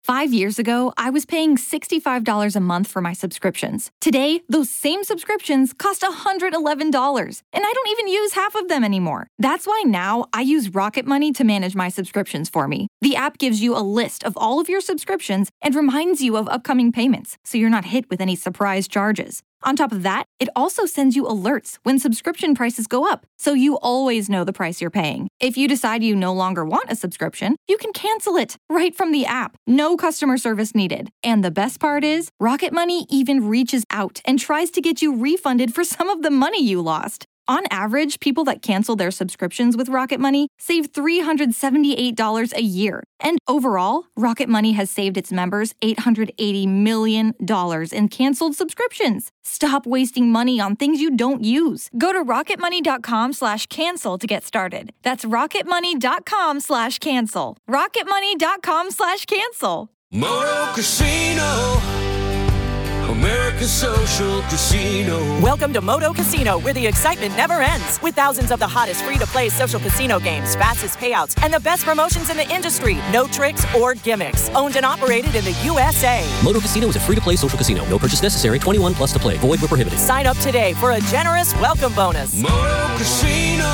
5 years ago, I was paying $65 a month for my subscriptions. Today, those same subscriptions cost $111, and I don't even use half of them anymore. That's why now I use Rocket Money to manage my subscriptions for me. The app gives you a list of all of your subscriptions and reminds you of upcoming payments, so you're not hit with any surprise charges. On top of that, it also sends you alerts when subscription prices go up, so you always know the price you're paying. If you decide you no longer want a subscription, you can cancel it right from the app. No customer service needed. And the best part is, Rocket Money even reaches out and tries to get you refunded for some of the money you lost. On average, people that cancel their subscriptions with Rocket Money save $378 a year. And overall, Rocket Money has saved its members $880 million in canceled subscriptions. Stop wasting money on things you don't use. Go to rocketmoney.com/cancel to get started. That's rocketmoney.com/cancel. rocketmoney.com/cancel. Moto Casino, America's social casino. Welcome to Moto Casino, where the excitement never ends. With thousands of the hottest free-to-play social casino games, fastest payouts, and the best promotions in the industry. No tricks or gimmicks. Owned and operated in the USA. Moto Casino is a free-to-play social casino. No purchase necessary. 21 plus to play. Void where prohibited. Sign up today for a generous welcome bonus. Moto Casino,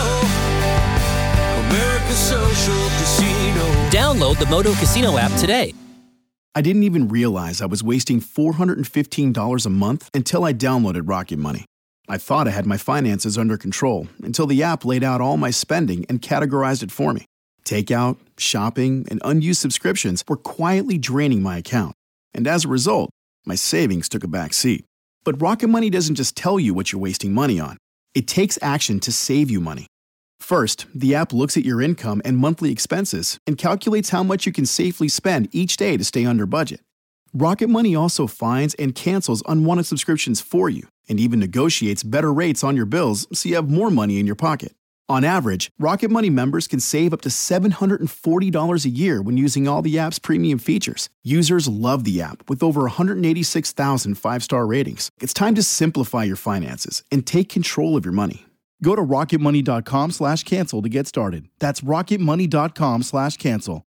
America's social casino. Download the Moto Casino app today. I didn't even realize I was wasting $415 a month until I downloaded Rocket Money. I thought I had my finances under control until the app laid out all my spending and categorized it for me. Takeout, shopping, and unused subscriptions were quietly draining my account. And as a result, my savings took a back seat. But Rocket Money doesn't just tell you what you're wasting money on. It takes action to save you money. First, the app looks at your income and monthly expenses and calculates how much you can safely spend each day to stay under budget. Rocket Money also finds and cancels unwanted subscriptions for you and even negotiates better rates on your bills so you have more money in your pocket. On average, Rocket Money members can save up to $740 a year when using all the app's premium features. Users love the app with over 186,000 five-star ratings. It's time to simplify your finances and take control of your money. Go to rocketmoney.com/cancel to get started. That's rocketmoney.com/cancel.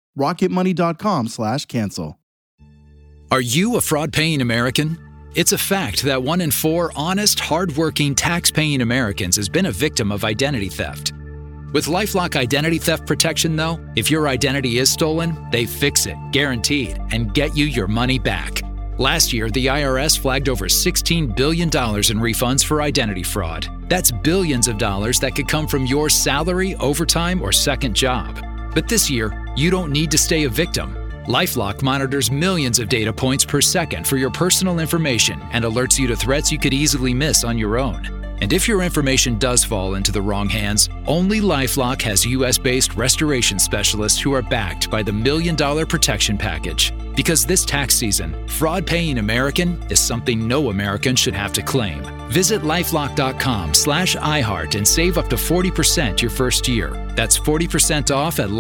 rocketmoney.com/cancel. Are you a fraud-paying American? It's a fact that 1 in 4 honest, hard-working, tax-paying Americans has been a victim of identity theft. With LifeLock Identity Theft Protection, though, if your identity is stolen, they fix it, guaranteed, and get you your money back. Last year, the IRS flagged over $16 billion in refunds for identity fraud. That's billions of dollars that could come from your salary, overtime, or second job. But this year, you don't need to stay a victim. LifeLock monitors millions of data points per second for your personal information and alerts you to threats you could easily miss on your own. And if your information does fall into the wrong hands, only LifeLock has US-based restoration specialists who are backed by the $1 Million Protection Package. Because this tax season, fraud-paying American is something no American should have to claim. Visit LifeLock.com/iHeart and save up to 40% your first year. That's 40% off at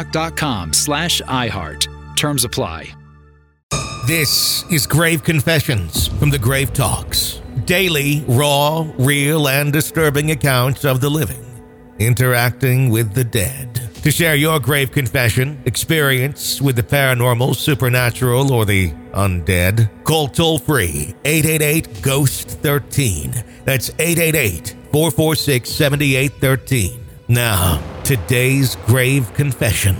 LifeLock.com/iHeart. Terms apply. This is Grave Confessions from the Grave Talks. Daily, raw, real, and disturbing accounts of the living interacting with the dead. To share your grave confession, experience with the paranormal, supernatural, or the undead, call toll-free 888-GHOST-13. That's 888-446-7813. Now, today's grave confession.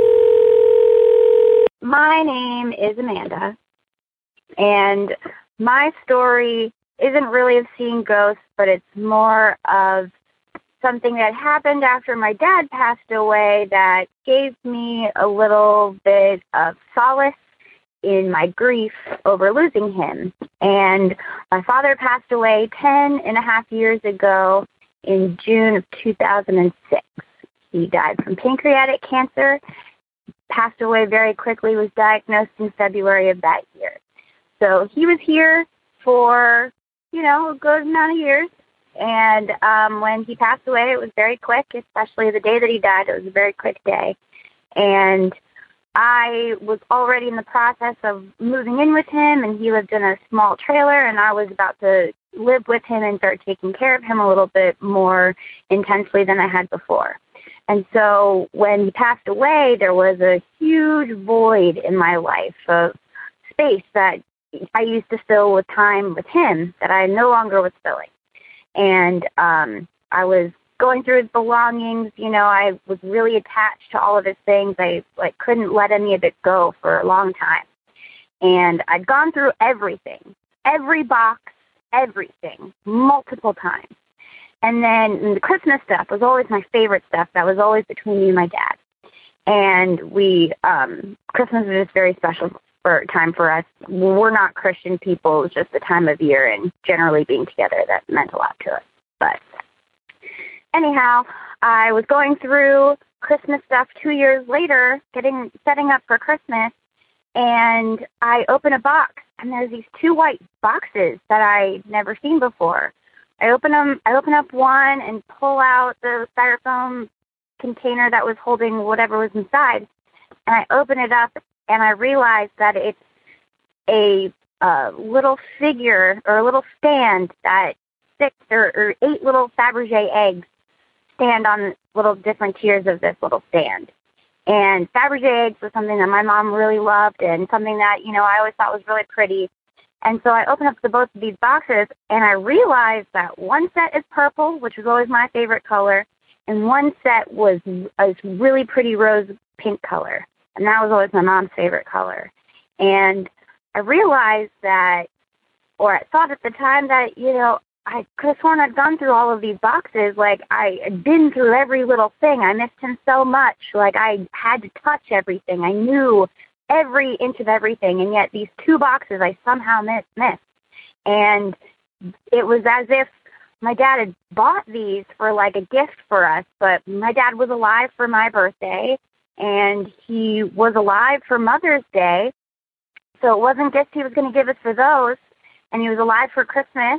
My name is Amanda, and my story isn't really of seeing ghosts, but it's more of something that happened after my dad passed away that gave me a little bit of solace in my grief over losing him. And my father passed away 10 and a half years ago in June of 2006. He died from pancreatic cancer, passed away very quickly, was diagnosed in February of that year. So he was here for, a good amount of years. And when he passed away, it was very quick, especially the day that he died. It was a very quick day. And I was already in the process of moving in with him, and he lived in a small trailer, and I was about to live with him and start taking care of him a little bit more intensely than I had before. And so when he passed away, there was a huge void in my life of space that I used to fill with time with him that I no longer was filling. And I was going through his belongings. I was really attached to all of his things. I couldn't let any of it go for a long time. And I'd gone through everything, every box, everything, multiple times. And then the Christmas stuff was always my favorite stuff. That was always between me and my dad. And Christmas is just very special time for us. We're not Christian people. It's just the time of year, and generally being together, that meant a lot to us. But anyhow, I was going through Christmas stuff 2 years later, setting up for Christmas, and I open a box, and there's these 2 white boxes that I'd never seen before. I open up one and pull out the styrofoam container that was holding whatever was inside, and I open it up, and I realized that it's a little figure or a little stand that 6 or 8 little Fabergé eggs stand on little different tiers of this little stand. And Fabergé eggs was something that my mom really loved and something that, I always thought was really pretty. And so I opened up both of these boxes, and I realized that one set is purple, which was always my favorite color, and one set was a really pretty rose pink color. And that was always my mom's favorite color. And I realized that, or I thought at the time that, I could have sworn I'd gone through all of these boxes. I had been through every little thing. I missed him so much. I had to touch everything. I knew every inch of everything. And yet these 2 boxes I somehow missed. And it was as if my dad had bought these for a gift for us. But my dad was alive for my birthday, and he was alive for Mother's Day. So it wasn't gifts he was going to give us for those. And he was alive for Christmas.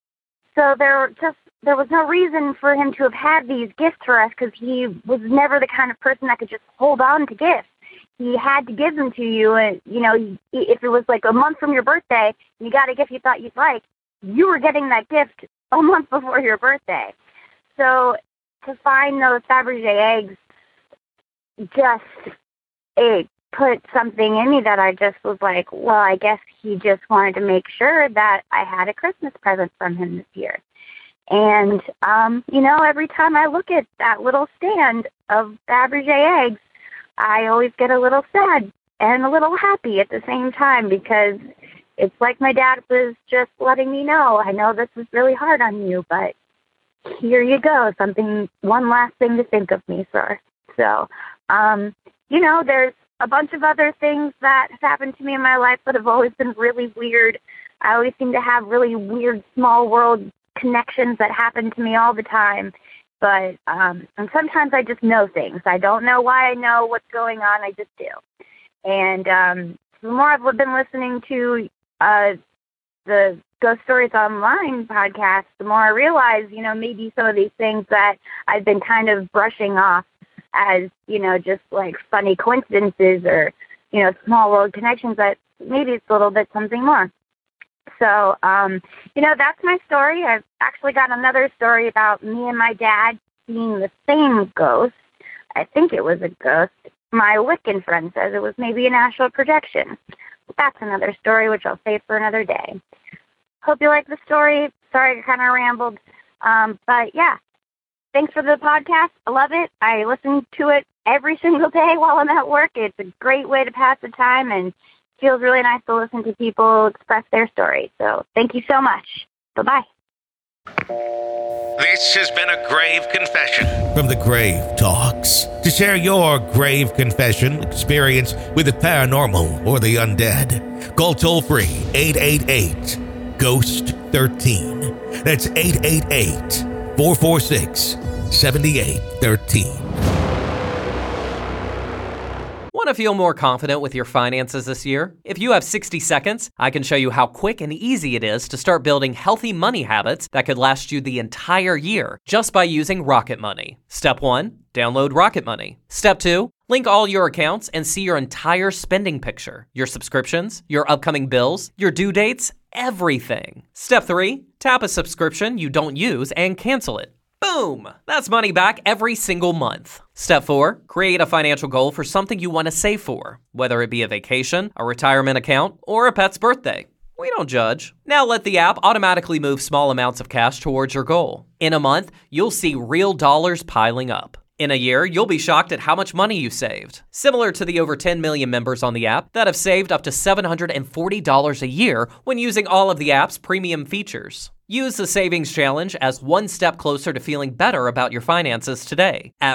So there was no reason for him to have had these gifts for us, because he was never the kind of person that could just hold on to gifts. He had to give them to you, and, if it was a month from your birthday and you got a gift you thought you'd like, you were getting that gift a month before your birthday. So to find those Fabergé eggs it put something in me that I just was well, I guess he just wanted to make sure that I had a Christmas present from him this year. And, every time I look at that little stand of Fabergé eggs, I always get a little sad and a little happy at the same time, because it's like my dad was just letting me know, I know this is really hard on you, but here you go, one last thing to think of me, sir. So, there's a bunch of other things that have happened to me in my life that have always been really weird. I always seem to have really weird small world connections that happen to me all the time. But and sometimes I just know things. I don't know why I know what's going on. I just do. And the more I've been listening to the Ghost Stories Online podcast, the more I realize, maybe some of these things that I've been kind of brushing off as, just funny coincidences or, small world connections, that maybe it's a little bit something more. So, that's my story. I've actually got another story about me and my dad seeing the same ghost. I think it was a ghost. My Wiccan friend says it was maybe an astral projection. That's another story, which I'll save for another day. Hope you like the story. Sorry I kind of rambled. But yeah, thanks for the podcast. I love it. I listen to it every single day while I'm at work. It's a great way to pass the time, and feels really nice to listen to people express their stories. So thank you so much. Bye-bye. This has been a grave confession from the Grave Talks. To share your grave confession experience with the paranormal or the undead, call toll-free 888-GHOST-13. That's 888-446-7813. Want to feel more confident with your finances this year? If you have 60 seconds, I can show you how quick and easy it is to start building healthy money habits that could last you the entire year just by using Rocket Money. Step 1, download Rocket Money. Step 2, link all your accounts and see your entire spending picture, your subscriptions, your upcoming bills, your due dates, everything. Step 3, tap a subscription you don't use and cancel it. Boom! That's money back every single month. Step 4, create a financial goal for something you want to save for, whether it be a vacation, a retirement account, or a pet's birthday. We don't judge. Now let the app automatically move small amounts of cash towards your goal. In a month, you'll see real dollars piling up. In a year, you'll be shocked at how much money you saved. Similar to the over 10 million members on the app that have saved up to $740 a year when using all of the app's premium features. Use the Savings Challenge as one step closer to feeling better about your finances today at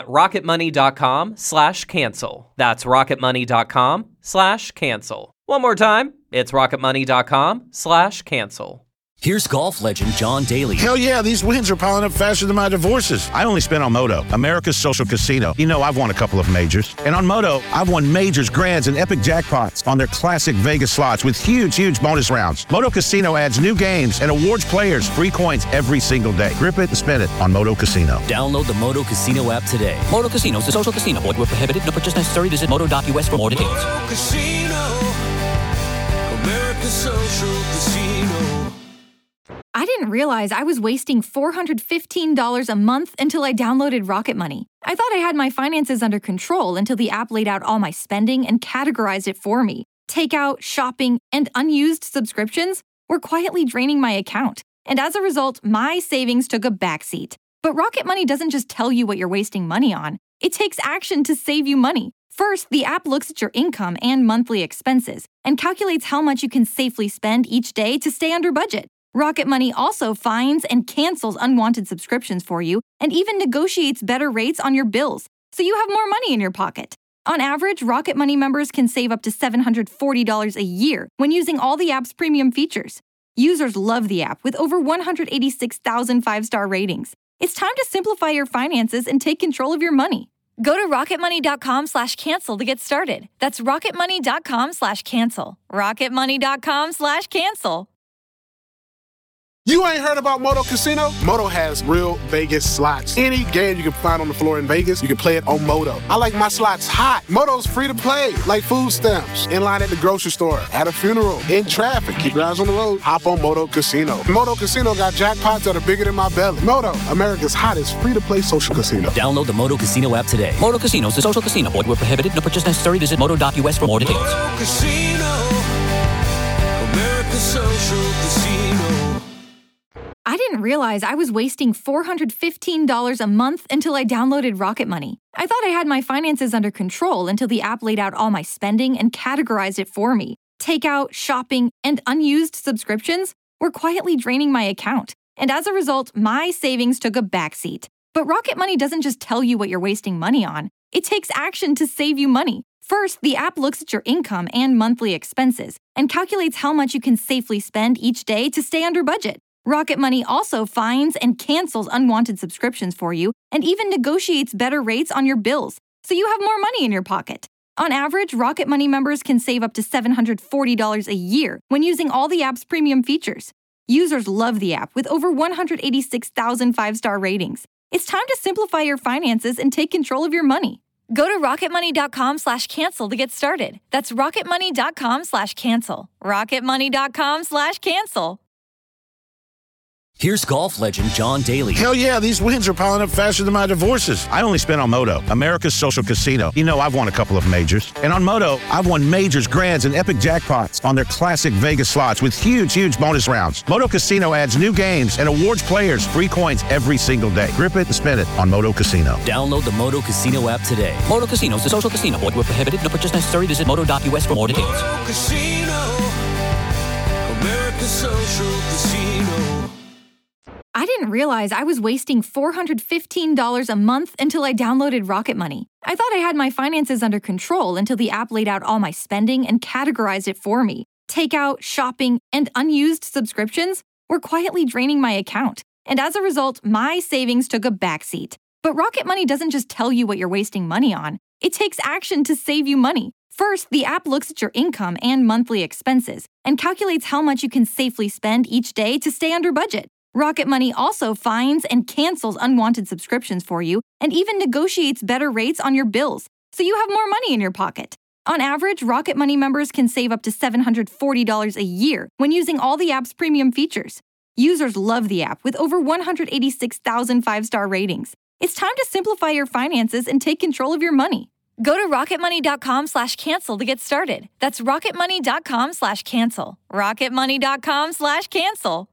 rocketmoney.com/cancel. That's rocketmoney.com/cancel. One more time, it's rocketmoney.com/cancel. Here's golf legend John Daly. Hell yeah, these wins are piling up faster than my divorces. I only spent on Moto, America's social casino. You know, I've won a couple of majors. And on Moto, I've won majors, grands, and epic jackpots on their classic Vegas slots with huge bonus rounds. Moto Casino adds new games and awards players free coins every single day. Grip it and spin it on Moto Casino. Download the Moto Casino app today. Moto Casino is a social casino. Void where prohibited. No purchase necessary. Visit moto.us for more details. Moto Casino, America's social casino. I didn't realize I was wasting $415 a month until I downloaded Rocket Money. I thought I had my finances under control until the app laid out all my spending and categorized it for me. Takeout, shopping, and unused subscriptions were quietly draining my account. And as a result, my savings took a backseat. But Rocket Money doesn't just tell you what you're wasting money on. It takes action to save you money. First, the app looks at your income and monthly expenses and calculates how much you can safely spend each day to stay under budget. Rocket Money also finds and cancels unwanted subscriptions for you and even negotiates better rates on your bills, so you have more money in your pocket. On average, Rocket Money members can save up to $740 a year when using all the app's premium features. Users love the app with over 186,000 five-star ratings. It's time to simplify your finances and take control of your money. Go to rocketmoney.com/cancel to get started. That's rocketmoney.com/cancel. rocketmoney.com/cancel. You ain't heard about Moto Casino? Moto has real Vegas slots. Any game you can find on the floor in Vegas, you can play it on Moto. I like my slots hot. Moto's free to play, like food stamps. In line at the grocery store, at a funeral, in traffic. Keep your eyes on the road. Hop on Moto Casino. Moto Casino got jackpots that are bigger than my belly. Moto, America's hottest free-to-play social casino. Download the Moto Casino app today. Moto Casino is a social casino. Void where prohibited. No purchase necessary. Visit moto.us for more details. Moto Casino, America's social casino. I didn't realize I was wasting $415 a month until I downloaded Rocket Money. I thought I had my finances under control until the app laid out all my spending and categorized it for me. Takeout, shopping, and unused subscriptions were quietly draining my account. And as a result, my savings took a backseat. But Rocket Money doesn't just tell you what you're wasting money on. It takes action to save you money. First, the app looks at your income and monthly expenses and calculates how much you can safely spend each day to stay under budget. Rocket Money also finds and cancels unwanted subscriptions for you and even negotiates better rates on your bills, so you have more money in your pocket. On average, Rocket Money members can save up to $740 a year when using all the app's premium features. Users love the app with over 186,000 five-star ratings. It's time to simplify your finances and take control of your money. Go to rocketmoney.com/cancel to get started. That's rocketmoney.com/cancel. rocketmoney.com/cancel. Here's golf legend John Daly. Hell yeah, these wins are piling up faster than my divorces. I only spent on Moto, America's social casino. You know, I've won a couple of majors. And on Moto, I've won majors, grands, and epic jackpots on their classic Vegas slots with huge bonus rounds. Moto Casino adds new games and awards players free coins every single day. Grip it and spin it on Moto Casino. Download the Moto Casino app today. Moto Casino is a social casino. Void where prohibited. No purchase necessary. Visit moto.us for more details. Moto Casino, America's social casino. I didn't realize I was wasting $415 a month until I downloaded Rocket Money. I thought I had my finances under control until the app laid out all my spending and categorized it for me. Takeout, shopping, and unused subscriptions were quietly draining my account. And as a result, my savings took a backseat. But Rocket Money doesn't just tell you what you're wasting money on. It takes action to save you money. First, the app looks at your income and monthly expenses and calculates how much you can safely spend each day to stay under budget. Rocket Money also finds and cancels unwanted subscriptions for you and even negotiates better rates on your bills, so you have more money in your pocket. On average, Rocket Money members can save up to $740 a year when using all the app's premium features. Users love the app with over 186,000 five-star ratings. It's time to simplify your finances and take control of your money. Go to rocketmoney.com/cancel to get started. That's rocketmoney.com/cancel. rocketmoney.com/cancel.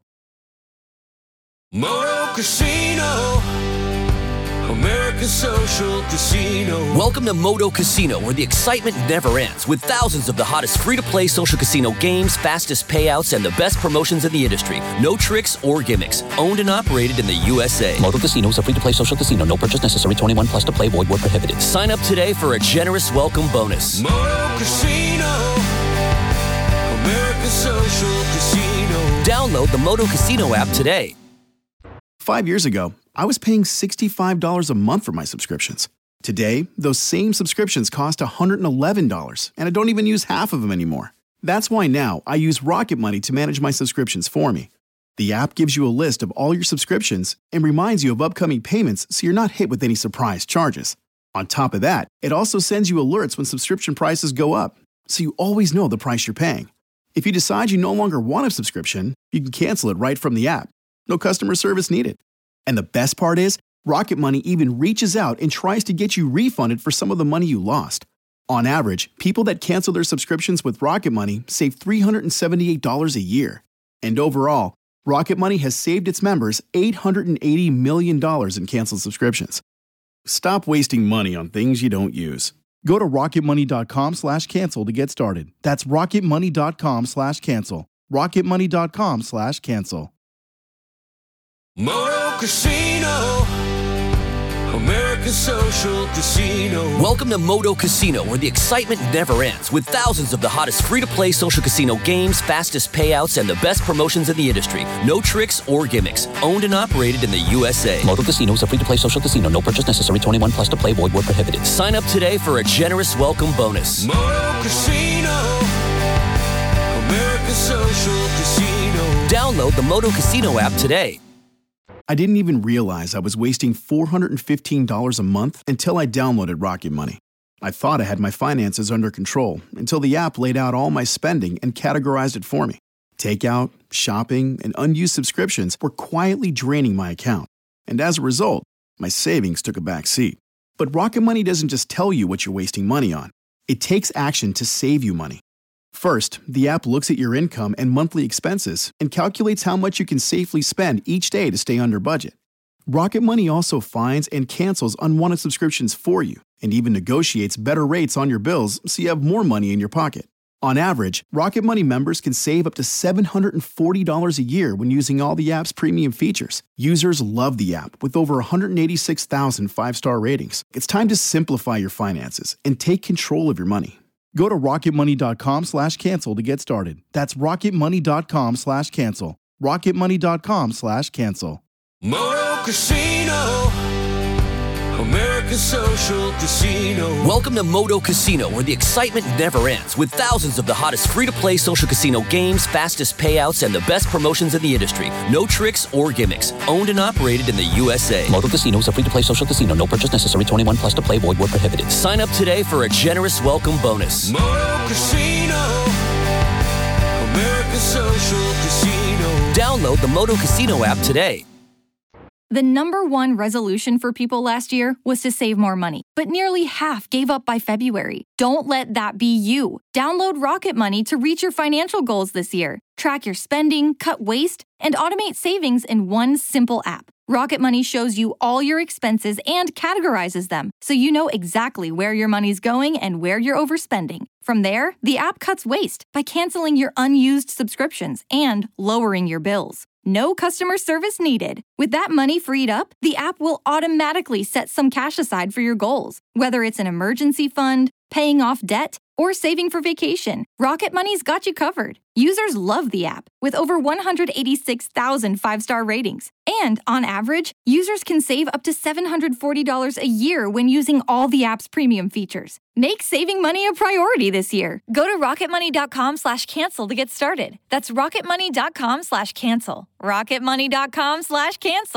Moto Casino, America's social casino. Welcome to Moto Casino, where the excitement never ends, with thousands of the hottest free-to-play social casino games, fastest payouts, and the best promotions in the industry. No tricks or gimmicks. Owned and operated in the USA. Moto Casino is a free-to-play social casino. No purchase necessary. 21 plus to play. Void where prohibited. Sign up today for a generous welcome bonus. Moto Casino, America's social casino. Download the Moto Casino app today. 5 years ago, I was paying $65 a month for my subscriptions. Today, those same subscriptions cost $111, and I don't even use half of them anymore. That's why now I use Rocket Money to manage my subscriptions for me. The app gives you a list of all your subscriptions and reminds you of upcoming payments so you're not hit with any surprise charges. On top of that, it also sends you alerts when subscription prices go up, so you always know the price you're paying. If you decide you no longer want a subscription, you can cancel it right from the app. No customer service needed. And the best part is, Rocket Money even reaches out and tries to get you refunded for some of the money you lost. On average, people that cancel their subscriptions with Rocket Money save $378 a year. And overall, Rocket Money has saved its members $880 million in canceled subscriptions. Stop wasting money on things you don't use. Go to rocketmoney.com/cancel to get started. That's rocketmoney.com/cancel. rocketmoney.com/cancel. Moto Casino, America's social casino. Welcome to Moto Casino, where the excitement never ends, with thousands of the hottest free-to-play social casino games, fastest payouts, and the best promotions in the industry. No tricks or gimmicks. Owned and operated in the USA. Moto Casino is a free-to-play social casino. No purchase necessary. 21 plus to play. Void where prohibited. Sign up today for a generous welcome bonus. Moto Casino, America's social casino. Download the Moto Casino app today. I didn't even realize I was wasting $415 a month until I downloaded Rocket Money. I thought I had my finances under control until the app laid out all my spending and categorized it for me. Takeout, shopping, and unused subscriptions were quietly draining my account. And as a result, my savings took a back seat. But Rocket Money doesn't just tell you what you're wasting money on. It takes action to save you money. First, the app looks at your income and monthly expenses and calculates how much you can safely spend each day to stay under budget. Rocket Money also finds and cancels unwanted subscriptions for you and even negotiates better rates on your bills so you have more money in your pocket. On average, Rocket Money members can save up to $740 a year when using all the app's premium features. Users love the app with over 186,000 five-star ratings. It's time to simplify your finances and take control of your money. Go to rocketmoney.com/cancel to get started. That's rocketmoney.com/cancel. rocketmoney.com/cancel. Moto Casino, America's social casino. Welcome to Moto Casino, where the excitement never ends, with thousands of the hottest free-to-play social casino games, fastest payouts, and the best promotions in the industry. No tricks or gimmicks. Owned and operated in the USA. Moto Casino is a free-to-play social casino. No purchase necessary. 21 plus to play. Void where prohibited. Sign up today for a generous welcome bonus. Moto Casino, America's social casino. Download the Moto Casino app today. The number one resolution for people last year was to save more money, but nearly half gave up by February. Don't let that be you. Download Rocket Money to reach your financial goals this year. Track your spending, cut waste, and automate savings in one simple app. Rocket Money shows you all your expenses and categorizes them, so you know exactly where your money's going and where you're overspending. From there, the app cuts waste by canceling your unused subscriptions and lowering your bills. No customer service needed. With that money freed up, the app will automatically set some cash aside for your goals. Whether it's an emergency fund, paying off debt, or saving for vacation, Rocket Money's got you covered. Users love the app, with over 186,000 five-star ratings. And on average, users can save up to $740 a year when using all the app's premium features. Make saving money a priority this year. Go to rocketmoney.com/cancel to get started. That's rocketmoney.com/cancel. rocketmoney.com/cancel.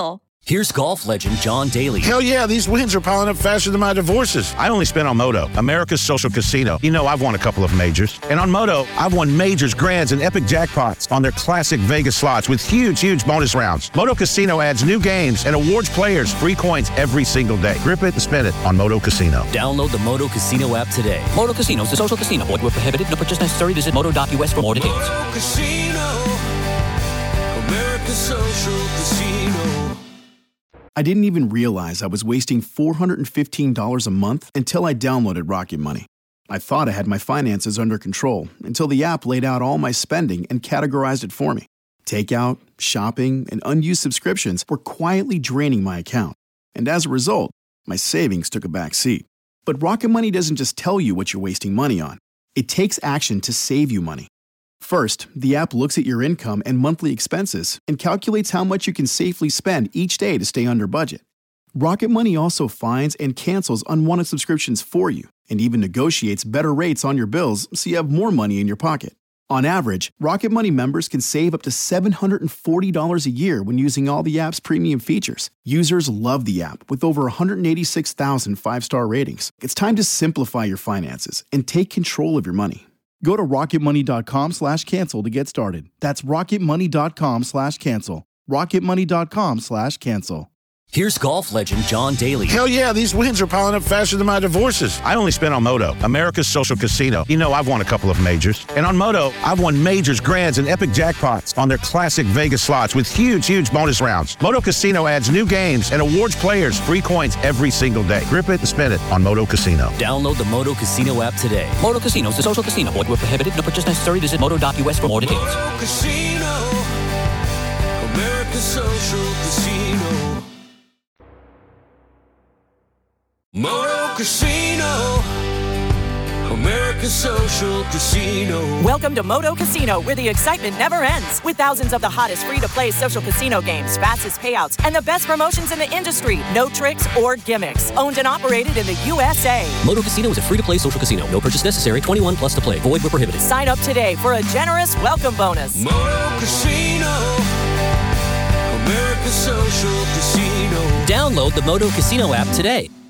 Here's golf legend John Daly. Hell yeah, these wins are piling up faster than my divorces. I only spent on Moto, America's social casino. You know, I've won a couple of majors. And on Moto, I've won majors, grands, and epic jackpots on their classic Vegas slots with huge bonus rounds. Moto Casino adds new games and awards players free coins every single day. Grip it and spin it on Moto Casino. Download the Moto Casino app today. Moto Casino is a social casino. Void where prohibited. No purchase necessary. Visit moto.us for more details. Moto Casino, America's social casino. I didn't even realize I was wasting $415 a month until I downloaded Rocket Money. I thought I had my finances under control until the app laid out all my spending and categorized it for me. Takeout, shopping, and unused subscriptions were quietly draining my account. And as a result, my savings took a back seat. But Rocket Money doesn't just tell you what you're wasting money on. It takes action to save you money. First, the app looks at your income and monthly expenses and calculates how much you can safely spend each day to stay under budget. Rocket Money also finds and cancels unwanted subscriptions for you and even negotiates better rates on your bills so you have more money in your pocket. On average, Rocket Money members can save up to $740 a year when using all the app's premium features. Users love the app with over 186,000 five-star ratings. It's time to simplify your finances and take control of your money. Go to rocketmoney.com/cancel to get started. That's rocketmoney.com/cancel. rocketmoney.com/cancel. Here's golf legend John Daly. Hell yeah, these wins are piling up faster than my divorces. I only spent on Moto, America's social casino. You know, I've won a couple of majors. And on Moto, I've won majors, grands, and epic jackpots on their classic Vegas slots with huge bonus rounds. Moto Casino adds new games and awards players free coins every single day. Grip it and spin it on Moto Casino. Download the Moto Casino app today. Moto Casino is a social casino. Void where prohibited. No purchase necessary. Visit moto.us for more details. Moto Casino, America's social casino. Moto Casino, America's social casino. Welcome to Moto Casino, where the excitement never ends. With thousands of the hottest free-to-play social casino games, fastest payouts, and the best promotions in the industry. No tricks or gimmicks. Owned and operated in the USA. Moto Casino is a free-to-play social casino. No purchase necessary. 21 plus to play. Void where prohibited. Sign up today for a generous welcome bonus. Moto Casino, America's social casino. Download the Moto Casino app today.